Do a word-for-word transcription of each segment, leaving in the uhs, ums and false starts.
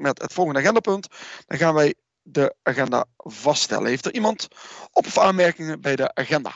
met het volgende agendapunt. Dan gaan wij de agenda vaststellen. Heeft er iemand op- of aanmerkingen bij de agenda?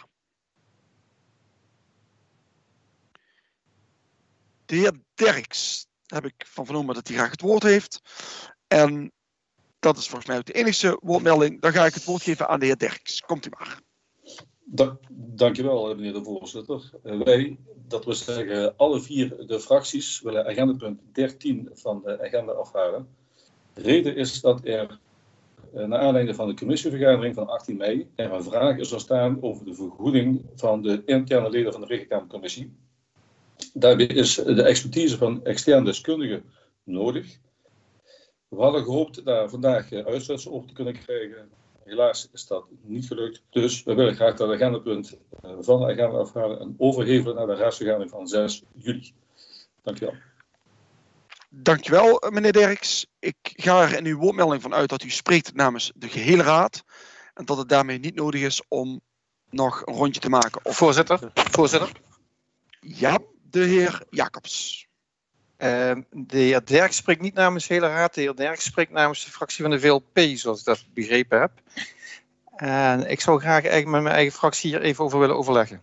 De heer Derks heb ik van vernomen dat hij graag het woord heeft. En dat is volgens mij ook de enige woordmelding. Dan ga ik het woord geven aan de heer Derks. Komt u maar. Da dankjewel, meneer de voorzitter. Uh, wij, dat wil zeggen, alle vier de fracties willen agendapunt dertien van de agenda afhalen. De reden is dat er, uh, naar aanleiding van de commissievergadering van achttien mei, er een vraag is ontstaan over de vergoeding van de interne leden van de Rekenkamercommissie. Daarbij is de expertise van externe deskundigen nodig. We hadden gehoopt daar vandaag uh, uitsluitsel over te kunnen krijgen. Helaas is dat niet gelukt. Dus we willen graag dat agendapunt uh, van de agenda afhalen en overhevelen naar de raadsvergadering van zes juli. Dankjewel. Dankjewel, meneer Derks. Ik ga er in uw woordmelding van uit dat u spreekt namens de gehele raad. En dat het daarmee niet nodig is om nog een rondje te maken. Of... Voorzitter, voorzitter. Ja, de heer Jacobs. Uh, de heer Derks spreekt niet namens de hele raad. De heer Derks spreekt namens de fractie van de V L P, zoals ik dat begrepen heb. En ik zou graag eigenlijk met mijn eigen fractie hier even over willen overleggen.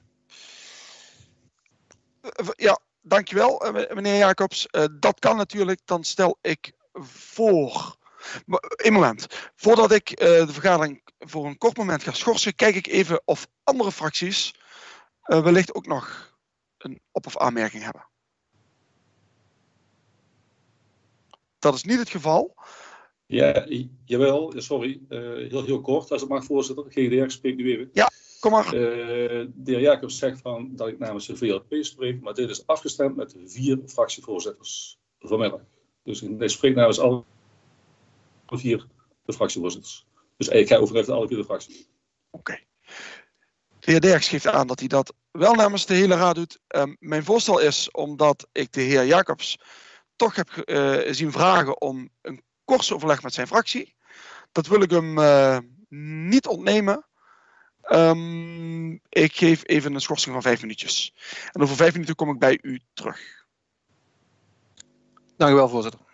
Ja, dankjewel, meneer Jacobs. Uh, dat kan natuurlijk. Dan stel ik voor... Een moment. Voordat ik uh, de vergadering voor een kort moment ga schorsen, kijk ik even of andere fracties uh, wellicht ook nog een op- of aanmerking hebben. Dat is niet het geval. Ja, jawel, sorry. Uh, heel, heel kort, als het mag, voorzitter. G D R spreekt nu even. Ja, kom maar. Uh, de heer Jacobs zegt van dat ik namens de V L P spreek, maar dit is afgestemd met de vier fractievoorzitters vanmiddag. Dus hij spreekt namens alle vier de fractievoorzitters. Dus ik ga overleggen met alle vier de fracties. Oké. Okay. De heer Derks geeft aan dat hij dat wel namens de hele raad doet. Um, mijn voorstel is, omdat ik de heer Jacobs toch heb uh, zien vragen om een kort overleg met zijn fractie. Dat wil ik hem uh, niet ontnemen. Um, ik geef even een schorsing van vijf minuutjes. En over vijf minuten kom ik bij u terug. Dank u wel, voorzitter.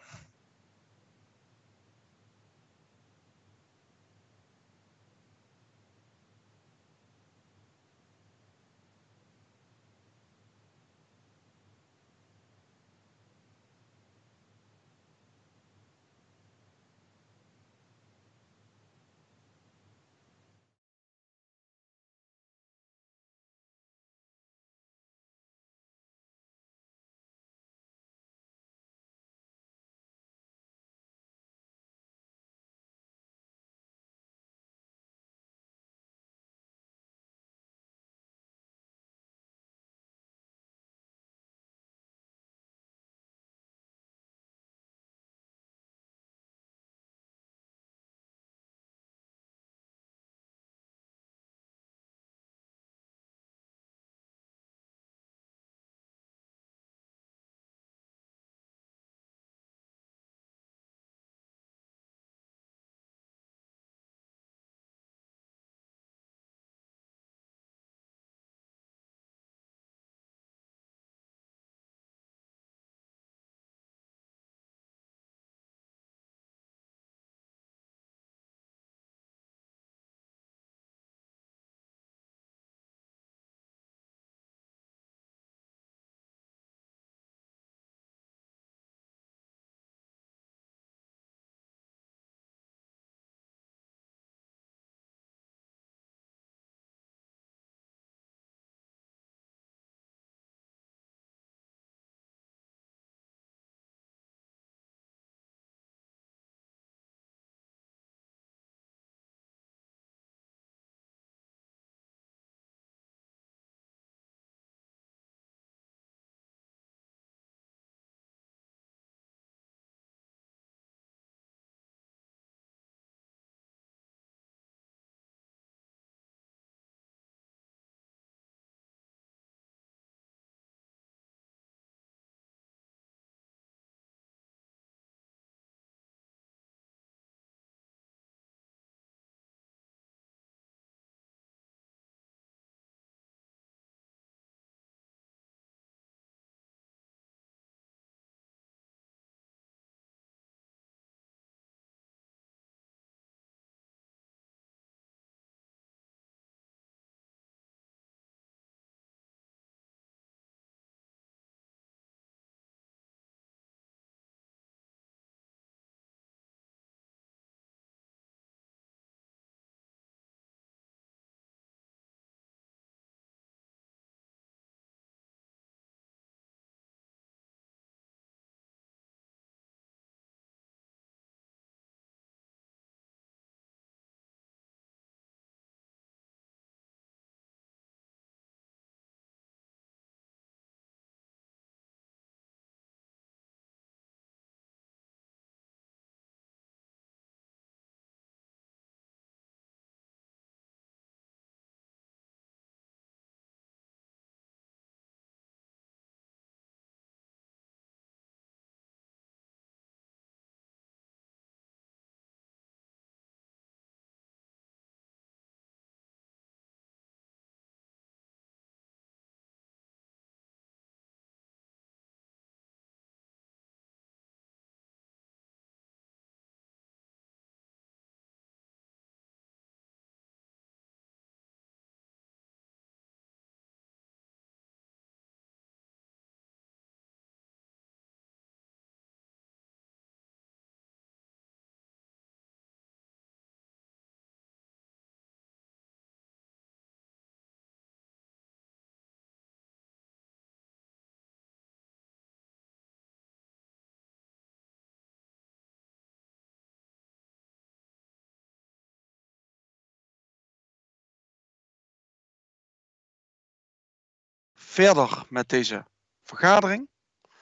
verder met deze vergadering.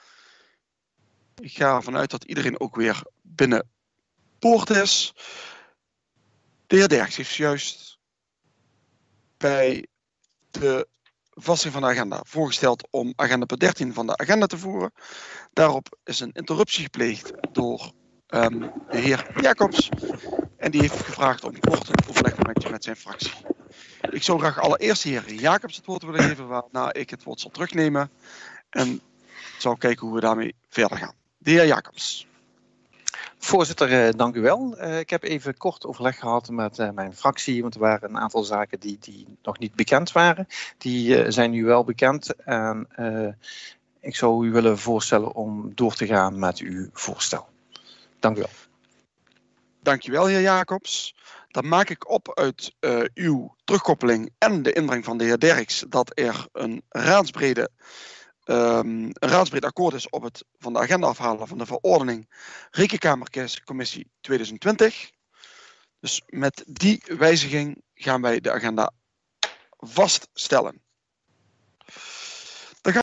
Ik ga ervan uit dat iedereen ook weer binnen poort is. De heer Derks heeft juist bij de vasting van de agenda voorgesteld om agenda punt dertien van de agenda te voeren. Daarop is een interruptie gepleegd door um, de heer Jacobs. En die heeft gevraagd om kort een overlegmomentje met zijn fractie. Ik zou graag allereerst de heer Jacobs het woord willen geven, waarna ik het woord zal terugnemen. En zal kijken hoe we daarmee verder gaan. De heer Jacobs. Voorzitter, dank u wel. Uh, ik heb even kort overleg gehad met uh, mijn fractie, want er waren een aantal zaken die, die nog niet bekend waren. Die uh, zijn nu wel bekend en uh, ik zou u willen voorstellen om door te gaan met uw voorstel. Dank u wel. Dank u wel, heer Jacobs. Dan maak ik op uit uh, uw terugkoppeling en de inbreng van de heer Derks dat er een raadsbrede Um, een raadsbreed akkoord is op het van de agenda afhalen van de verordening Rekenkamercommissie tweeduizend twintig. Dus met die wijziging gaan wij de agenda vaststellen.